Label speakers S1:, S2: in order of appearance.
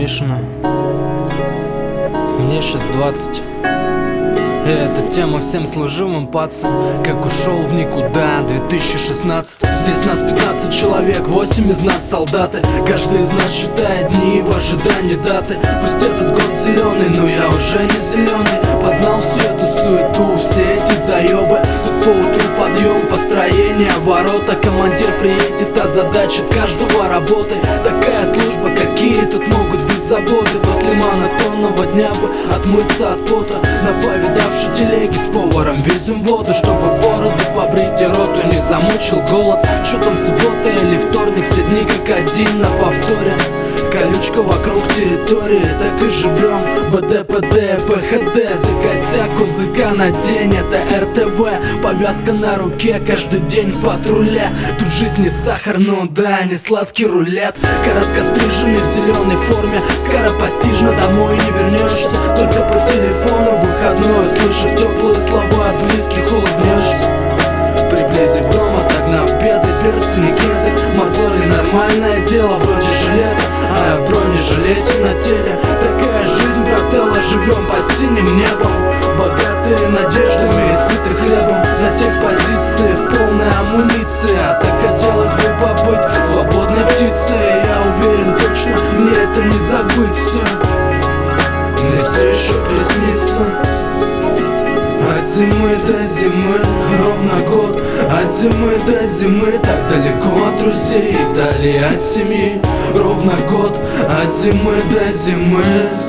S1: Тишина. Мне сейчас 20. И эта тема всем служивым пацам, как ушел в никуда 2016. Здесь нас 15 человек, 8 из нас солдаты. Каждый из нас считает дни в ожидании даты. Пусть этот год зеленый, но я уже не зеленый. Познал всю эту суету, все эти заебы. Тут по утру подъем, построение, ворота. Командир приедет, озадачит каждого работы. Такая служба, какие тут могут быть заботы. После монотонного дня бы отмыться от пота. На повидавшей телеге с поваром везем воду, чтобы бороду побрить и роту не замучил голод. Чё там, суббота или вторник, все дни как один на повторе. Колючка вокруг территории, так и живем. БДПД, ПХД, за косяк УЗК на день. Это РТВ, повязка на руке, каждый день в патруле. Тут жизнь не сахар, но да, не сладкий рулет. Короткостриженный в зеленой форме, скоропостижно домой не вернешься. Только по телефону выходной, услышав теплые слова от близких, улыбнешься. Приблизив дом, отогнав беды, перцы, не кеды, мозоли, нормальное дело, вроде жилета, а я в бронежилете на теле. Такая жизнь, брателла, живем под синим небом, богатые надеждами и сыты хлебом. На тех позиции в полной амуниции, а так хотелось бы побыть свободной птицей. Я уверен точно, мне это не забыть все, мне все еще приснится. От зимы до зимы ровно год, от зимы до зимы так далеко от друзей, вдали от семьи. Ровно год, от зимы до зимы.